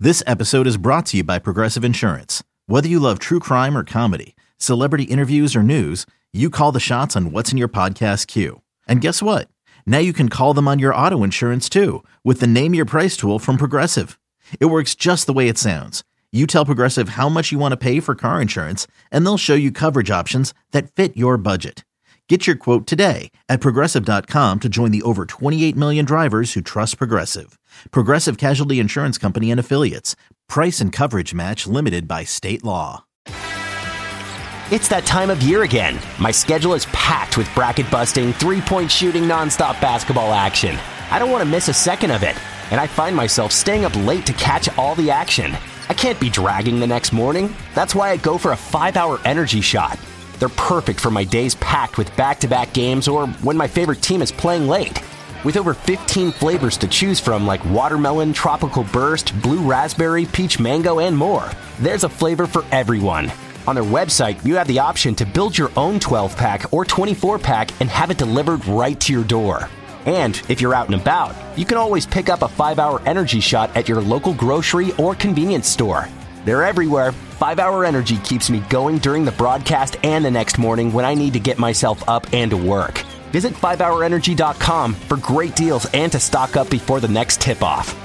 This episode is brought to you by Progressive Insurance. Whether you love true crime or comedy, celebrity interviews or news, you call the shots on what's in your podcast queue. And guess what? Now you can call them on your auto insurance too with the Name Your Price tool from Progressive. It works just the way it sounds. You tell Progressive how much you want to pay for car insurance, and they'll show you coverage options that fit your budget. Get your quote today at Progressive.com to join the over 28 million drivers who trust Progressive. Progressive Casualty Insurance Company and Affiliates. Price and coverage match limited by state law. It's that time of year again. My schedule is packed with bracket-busting, three-point shooting, nonstop basketball action. I don't want to miss a second of it, and I find myself staying up late to catch all the action. I can't be dragging the next morning. That's why I go for a 5-hour energy shot. They're perfect for my days packed with back-to-back games or when my favorite team is playing late. With over 15 flavors to choose from like watermelon, tropical burst, blue raspberry, peach mango, and more, there's a flavor for everyone. On their website, you have the option to build your own 12-pack or 24-pack and have it delivered right to your door. And if you're out and about, you can always pick up a 5-hour energy shot at your local grocery or convenience store. They're everywhere. 5-hour energy keeps me going during the broadcast and the next morning when I need to get myself up and to work. Visit 5hourenergy.com for great deals and to stock up before the next tip-off.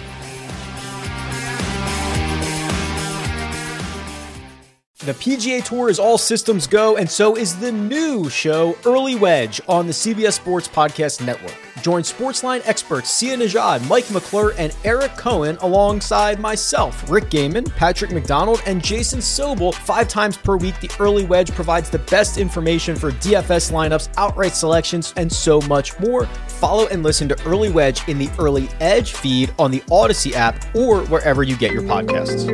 The PGA Tour is all systems go, and so is the new show, Early Wedge, on the CBS Sports Podcast Network. Join Sportsline experts Sia Nejad, Mike McClure, and Eric Cohen alongside myself, Rick Gaiman, Patrick McDonald, and Jason Sobel 5 times per week. The Early Wedge provides the best information for DFS lineups, outright selections, and so much more. Follow and listen to Early Wedge in the Early Edge feed on the Odyssey app or wherever you get your podcasts.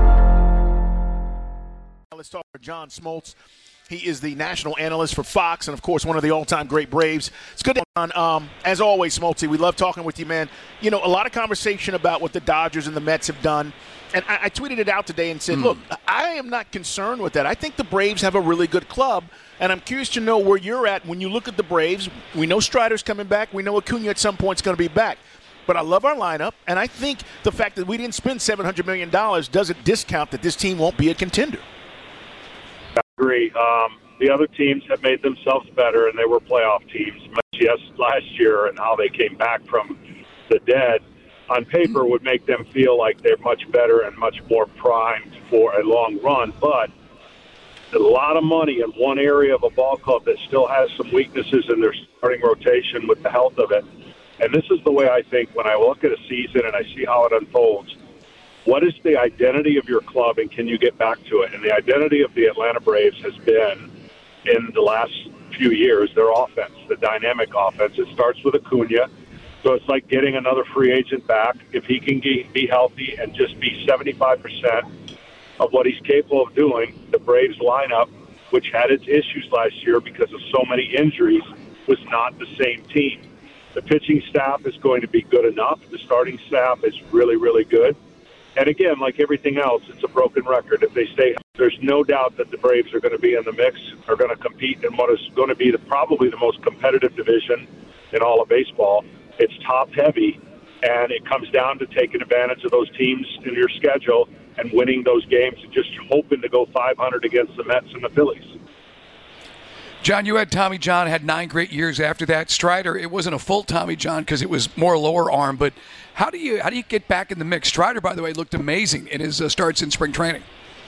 Let's talk to John Smoltz. He is the national analyst for Fox and, of course, one of the all-time great Braves. It's good to have you on. As always, Smoltzy, we love talking with you, man. You know, a lot of conversation about what the Dodgers and the Mets have done. And I tweeted it out today and said, look, I am not concerned with that. I think the Braves have a really good club, and I'm curious to know where you're at when you look at the Braves. We know Strider's coming back. We know Acuna at some point is going to be back. But I love our lineup, and I think the fact that we didn't spend $700 million doesn't discount that this team won't be a contender. I agree. The other teams have made themselves better, and they were playoff teams. Yes, last year, and how they came back from the dead, on paper, would make them feel like they're much better and much more primed for a long run. But a lot of money in one area of a ball club that still has some weaknesses in their starting rotation with the health of it. And this is the way I think when I look at a season and I see how it unfolds. What is the identity of your club, and can you get back to it? And the identity of the Atlanta Braves has been, in the last few years, their offense, the dynamic offense. It starts with Acuna, so it's like getting another free agent back. If he can be healthy and just be 75% of what he's capable of doing, the Braves lineup, which had its issues last year because of so many injuries, was not the same team. The pitching staff is going to be good enough. The starting staff is really, really good. And again, like everything else, it's a broken record. If they stay, there's no doubt that the Braves are going to be in the mix, are going to compete in what is going to be probably the most competitive division in all of baseball. It's top-heavy, and it comes down to taking advantage of those teams in your schedule and winning those games and just hoping to go 500 against the Mets and the Phillies. John, you had Tommy John, had 9 great years after that. Strider, it wasn't a full Tommy John because it was more lower arm, but how do you get back in the mix? Strider, by the way, looked amazing in his starts in spring training.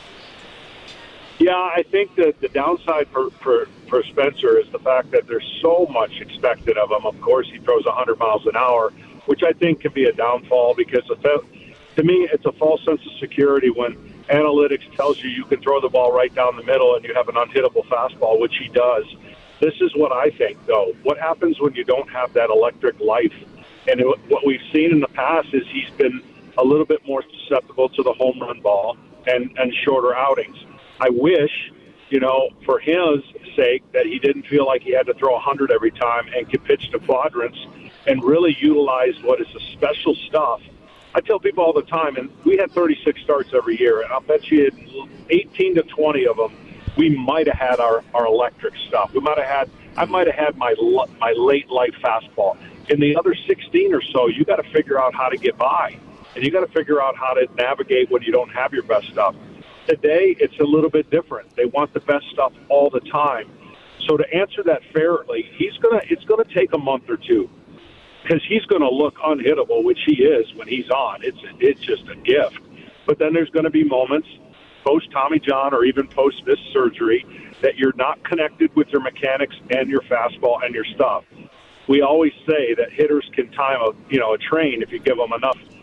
Yeah, I think that the downside for Spencer is the fact that there's so much expected of him. Of course, he throws 100 miles an hour, which I think can be a downfall because to me, it's a false sense of security when analytics tells you can throw the ball right down the middle and you have an unhittable fastball, which he does. This is what I think, though. What happens when you don't have that electric life? And what we've seen in the past is he's been a little bit more susceptible to the home run ball and shorter outings. I wish, for his sake, that he didn't feel like he had to throw 100 every time and could pitch to quadrants and really utilize what is the special stuff. I tell people all the time, and we had 36 starts every year, and I'll bet you 18 to 20 of them, we might have had our electric stuff. I might have had my late life fastball. In the other 16 or so, you got to figure out how to get by. and you got to figure out how to navigate when you don't have your best stuff. Today, it's a little bit different. They want the best stuff all the time. So to answer that fairly, it's gonna take a month or two, because he's going to look unhittable, which he is when he's on. It's just a gift. But then there's going to be moments post Tommy John or even post this surgery that you're not connected with your mechanics and your fastball and your stuff. We always say that hitters can time a train if you give them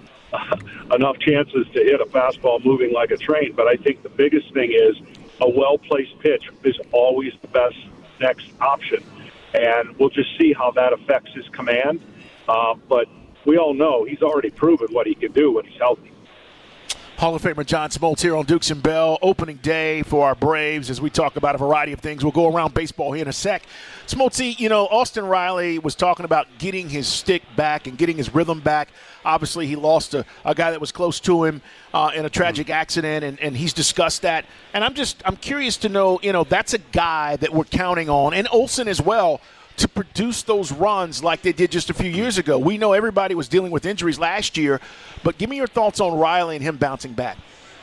enough chances to hit a fastball moving like a train. But I think the biggest thing is a well-placed pitch is always the best next option. And we'll just see how that affects his command. But we all know he's already proven what he can do when he's healthy. Hall of Famer John Smoltz here on Dukes and Bell. Opening day for our Braves as we talk about a variety of things. We'll go around baseball here in a sec. Smoltzy, Austin Riley was talking about getting his stick back and getting his rhythm back. Obviously, he lost a guy that was close to him in a tragic accident, and he's discussed that. And I'm curious to know, that's a guy that we're counting on, and Olsen as well, to produce those runs like they did just a few years ago. We know everybody was dealing with injuries last year, but give me your thoughts on Riley and him bouncing back.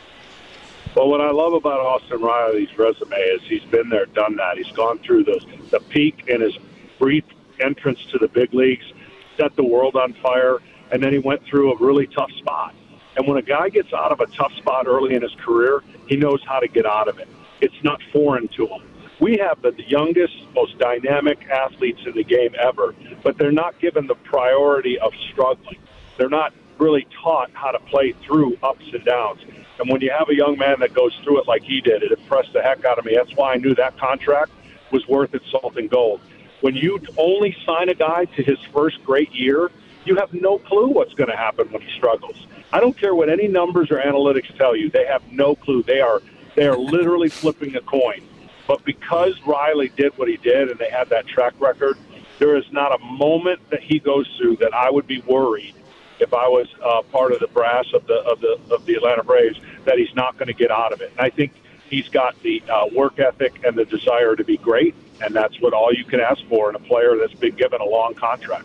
Well, what I love about Austin Riley's resume is he's been there, done that. He's gone through the peak in his brief entrance to the big leagues, set the world on fire, and then he went through a really tough spot. And when a guy gets out of a tough spot early in his career, he knows how to get out of it. It's not foreign to him. We have the youngest, most dynamic athletes in the game ever, but they're not given the priority of struggling. They're not really taught how to play through ups and downs. And when you have a young man that goes through it like he did, it impressed the heck out of me. That's why I knew that contract was worth its salt and gold. When you only sign a guy to his first great year, you have no clue what's going to happen when he struggles. I don't care what any numbers or analytics tell you. They have no clue. They are literally flipping a coin. But because Riley did what he did and they had that track record, there is not a moment that he goes through that I would be worried if I was part of the brass of the Atlanta Braves that he's not going to get out of it. And I think he's got the work ethic and the desire to be great, and that's what all you can ask for in a player that's been given a long contract.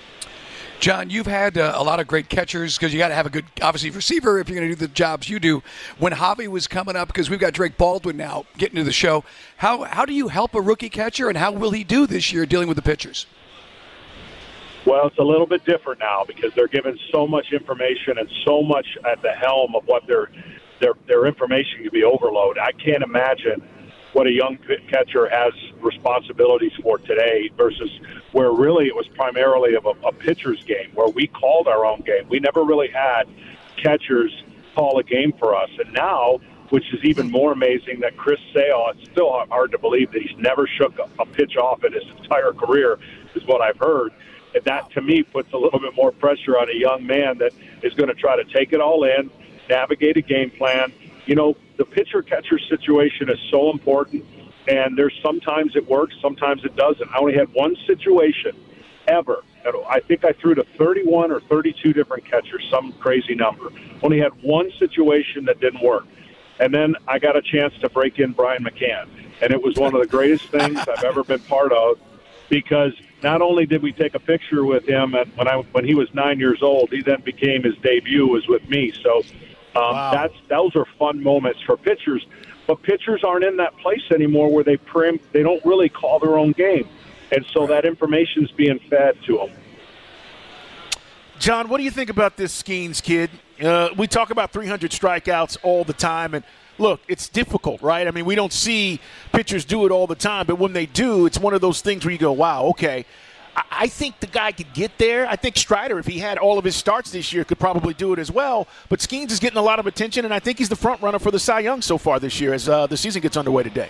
John, you've had a lot of great catchers because you got to have a good, obviously, receiver if you're going to do the jobs you do. When Javi was coming up, because we've got Drake Baldwin now getting to the show, how do you help a rookie catcher, and how will he do this year dealing with the pitchers? Well, it's a little bit different now because they're given so much information and so much at the helm of what their information can be overload. I can't imagine what a young catcher has responsibilities for today versus where really it was primarily of a pitcher's game, where we called our own game. We never really had catchers call a game for us. And now, which is even more amazing, that Chris Sale, it's still hard to believe that he's never shook a pitch off in his entire career, is what I've heard. And that, to me, puts a little bit more pressure on a young man that is going to try to take it all in, navigate a game plan. The pitcher-catcher situation is so important, and there's sometimes it works, sometimes it doesn't. I only had one situation ever. I think I threw to 31 or 32 different catchers, some crazy number. Only had one situation that didn't work. And then I got a chance to break in Brian McCann, and it was one of the greatest things I've ever been part of, because not only did we take a picture with him when he was 9 years old, he then became his debut was with me. So wow. Those are fun moments for pitchers, but pitchers aren't in that place anymore where they don't really call their own game, and so that information's being fed to them. John, what do you think about this Skeens kid? We talk about 300 strikeouts all the time, and look, it's difficult, right? I mean, we don't see pitchers do it all the time, but when they do, it's one of those things where you go, wow, okay. I think the guy could get there. I think Strider, if he had all of his starts this year, could probably do it as well. But Skeens is getting a lot of attention, and I think he's the front runner for the Cy Young so far this year as the season gets underway today.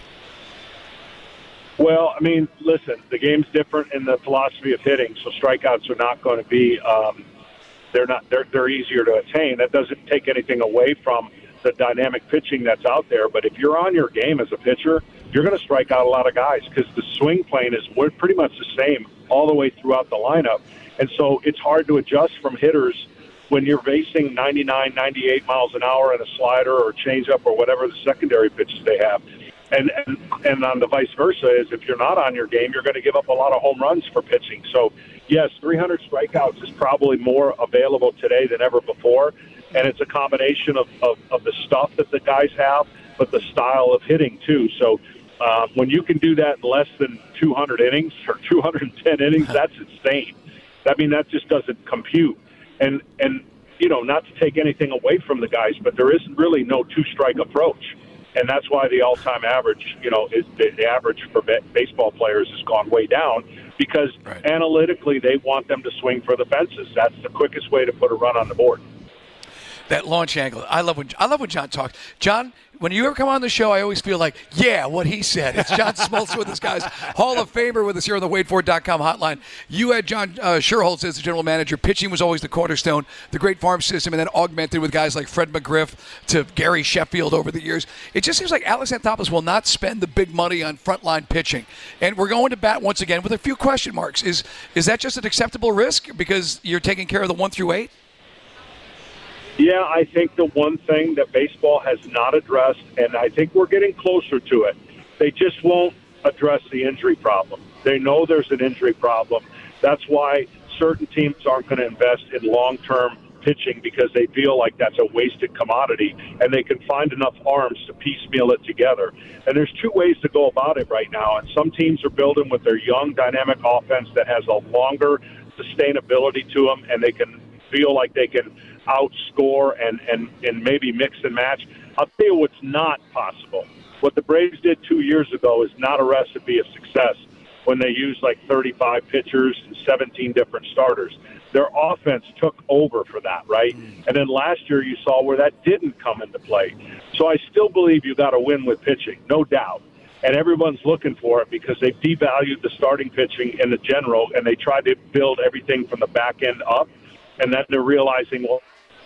Well, I mean, listen, the game's different in the philosophy of hitting, so strikeouts are not going to be they're easier to attain. That doesn't take anything away from the dynamic pitching that's out there. But if you're on your game as a pitcher, you're going to strike out a lot of guys because the swing plane is pretty much the same all the way throughout the lineup. And so it's hard to adjust from hitters when you're facing 99, 98 miles an hour in a slider or changeup or whatever the secondary pitches they have. And on the vice versa is if you're not on your game, you're going to give up a lot of home runs for pitching. So, yes, 300 strikeouts is probably more available today than ever before. And it's a combination of the stuff that the guys have, but the style of hitting, too. So when you can do that in less than 200 innings or 210 innings, that's insane. I mean, that just doesn't compute. And not to take anything away from the guys, but there is really no two-strike approach. And that's why the all-time average, is the average for baseball players has gone way down because analytically they want them to swing for the fences. That's the quickest way to put a run on the board. That launch angle. I love when John talks. John, when you ever come on the show, I always feel like, yeah, what he said. It's John Smoltz with us, guys. Hall of Famer with us here on the WadeFord.com hotline. You had John Schuerholz as the general manager. Pitching was always the cornerstone, the great farm system, and then augmented with guys like Fred McGriff to Gary Sheffield over the years. It just seems like Alex Anthopoulos will not spend the big money on frontline pitching. And we're going to bat once again with a few question marks. Is that just an acceptable risk because you're taking care of the 1 through 8? Yeah, I think the one thing that baseball has not addressed, and I think we're getting closer to it, they just won't address the injury problem. They know there's an injury problem. That's why certain teams aren't going to invest in long-term pitching because they feel like that's a wasted commodity, and they can find enough arms to piecemeal it together. And there's two ways to go about it right now, and some teams are building with their young, dynamic offense that has a longer sustainability to them, and they can feel like they can outscore and maybe mix and match. I'll tell you what's not possible. What the Braves did 2 years ago is not a recipe of success when they used like 35 pitchers and 17 different starters. Their offense took over for that, right? And then last year you saw where that didn't come into play. So I still believe you got to win with pitching, no doubt. And everyone's looking for it because they've devalued the starting pitching in the general, and they tried to build everything from the back end up. And then they're realizing, well,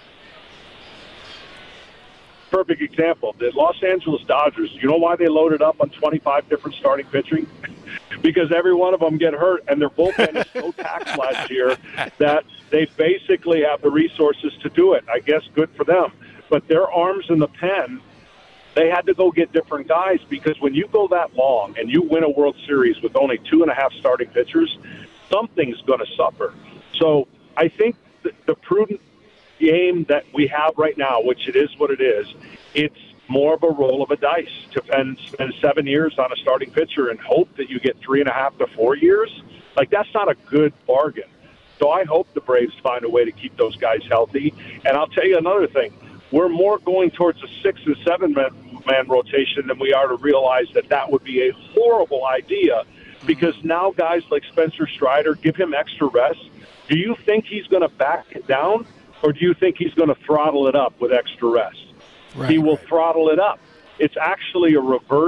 perfect example, the Los Angeles Dodgers, you know why they loaded up on 25 different starting pitching? Because every one of them get hurt, and their bullpen is so taxed last year that they basically have the resources to do it. I guess good for them. But their arms in the pen, they had to go get different guys because when you go that long and you win a World Series with only 2.5 starting pitchers, something's going to suffer. So I think the prudent game that we have right now, which it is what it is, it's more of a roll of a dice to spend 7 years on a starting pitcher and hope that you get 3.5 to 4 years. Like, that's not a good bargain. So I hope the Braves find a way to keep those guys healthy. And I'll tell you another thing. We're more going towards a 6 and 7 man rotation than we are to realize that would be a horrible idea because now guys like Spencer Strider, give him extra rest. Do you think he's going to back it down, or do you think he's going to throttle it up with extra rest? He will throttle it up. It's actually a reverse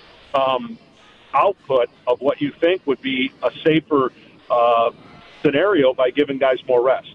output of what you think would be a safer scenario by giving guys more rest.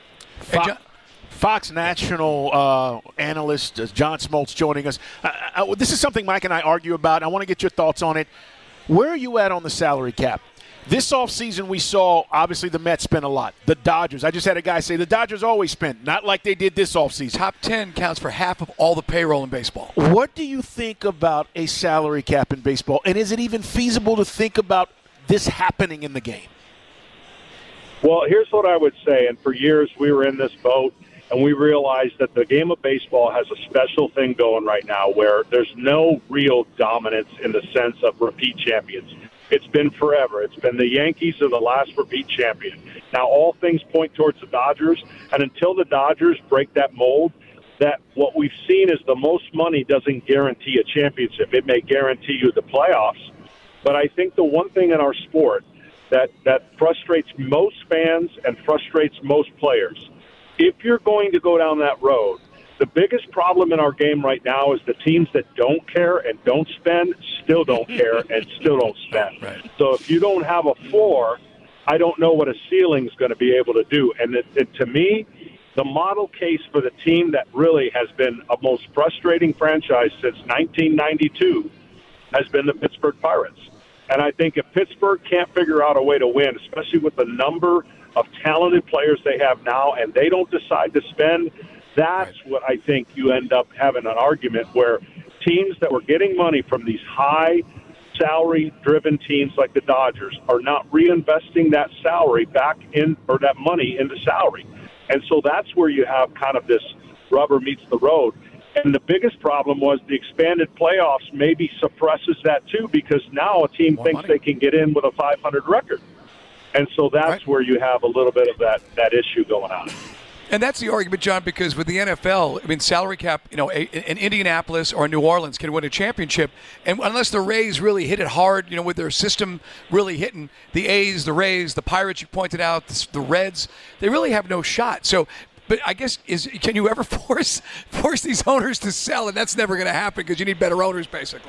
Fox National analyst John Smoltz joining us. This is something Mike and I argue about. I want to get your thoughts on it. Where are you at on the salary cap? This offseason we saw, obviously, the Mets spent a lot. The Dodgers. I just had a guy say the Dodgers always spent, not like they did this offseason. Top 10 counts for half of all the payroll in baseball. What do you think about a salary cap in baseball? And is it even feasible to think about this happening in the game? Well, here's what I would say. And for years we were in this boat, and we realized that the game of baseball has a special thing going right now where there's no real dominance in the sense of repeat champions. It's been forever. It's been the Yankees are the last repeat champion. Now, all things point towards the Dodgers, and until the Dodgers break that mold, that what we've seen is the most money doesn't guarantee a championship. It may guarantee you the playoffs, but I think the one thing in our sport that frustrates most fans and frustrates most players, if you're going to go down that road, the biggest problem in our game right now is the teams that don't care and don't spend still don't care and still don't spend. Right. So if you don't have a floor, I don't know what a ceiling is going to be able to do. And to me, the model case for the team that really has been a most frustrating franchise since 1992 has been the Pittsburgh Pirates. And I think if Pittsburgh can't figure out a way to win, especially with the number of talented players they have now, and they don't decide to spend, that's what I think you end up having an argument where teams that were getting money from these high salary-driven teams like the Dodgers are not reinvesting that salary back in, or that money into salary. And so that's where you have kind of this rubber meets the road. And the biggest problem was the expanded playoffs maybe suppresses that too, because now a team thinks they can get in with a 500 record. And so that's where you have a little bit of that issue going on. And that's the argument, John, because with the NFL, I mean, salary cap, in Indianapolis or New Orleans can win a championship. And unless the Rays really hit it hard, with their system really hitting the A's, the Rays, the Pirates, you pointed out, the Reds, they really have no shot. So, but I guess, can you ever force these owners to sell? And that's never going to happen because you need better owners, basically.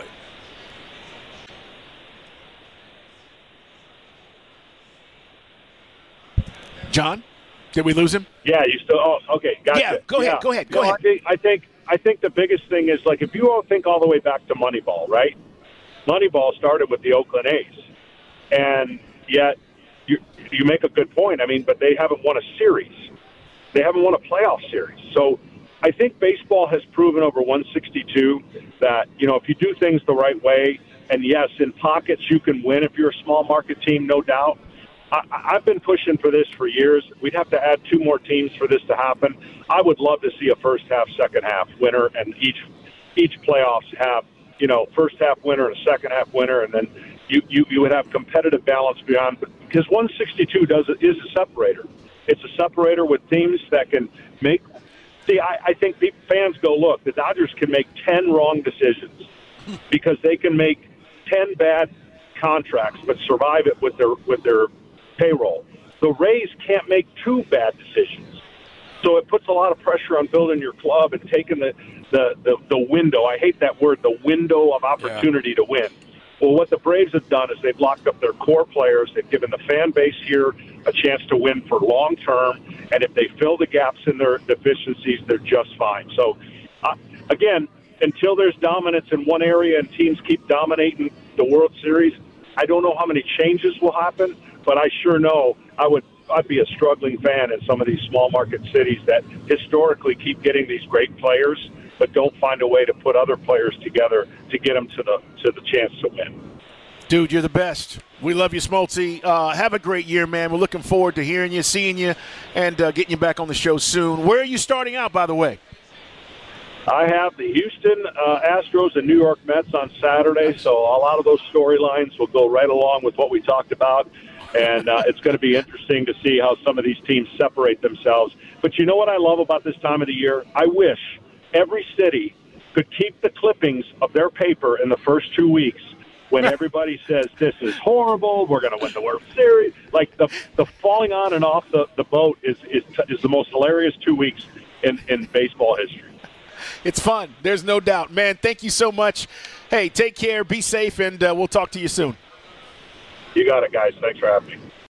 John? Did we lose him? Yeah, you still. Oh, okay, gotcha. Yeah, go ahead. I think the biggest thing is, like, if you all think all the way back to Moneyball, right? Moneyball started with the Oakland A's, and yet you make a good point. I mean, but they haven't won a series. They haven't won a playoff series. So I think baseball has proven over 162 that, if you do things the right way, and yes, in pockets you can win if you're a small market team, no doubt. I've been pushing for this for years. We'd have to add 2 more teams for this to happen. I would love to see a first half, second half winner, and each playoffs have, first half winner and a second half winner, and then you would have competitive balance beyond. Because 162 is a separator. It's a separator with teams that can make. See, I think fans go, look, the Dodgers can make 10 wrong decisions because they can make 10 bad contracts but survive it with their payroll. The Rays can't make 2 bad decisions. So it puts a lot of pressure on building your club and taking the window. I hate that word, the window of opportunity to win. Well, what the Braves have done is they've locked up their core players. They've given the fan base here a chance to win for long term. And if they fill the gaps in their deficiencies, they're just fine. So, again, until there's dominance in one area and teams keep dominating the World Series, I don't know how many changes will happen. But I sure know I'd be a struggling fan in some of these small market cities that historically keep getting these great players, but don't find a way to put other players together to get them to the chance to win. Dude, you're the best. We love you, Smoltzy. Have a great year, man. We're looking forward to hearing you, seeing you, and getting you back on the show soon. Where are you starting out, by the way? I have the Houston Astros and New York Mets on Saturday, so a lot of those storylines will go right along with what we talked about. And it's going to be interesting to see how some of these teams separate themselves. But you know what I love about this time of the year? I wish every city could keep the clippings of their paper in the first 2 weeks when everybody says, this is horrible, we're going to win the World Series. Like the falling on and off the boat is the most hilarious 2 weeks in baseball history. It's fun. There's no doubt. Man, thank you so much. Hey, take care, be safe, and we'll talk to you soon. You got it, guys. Thanks for having me.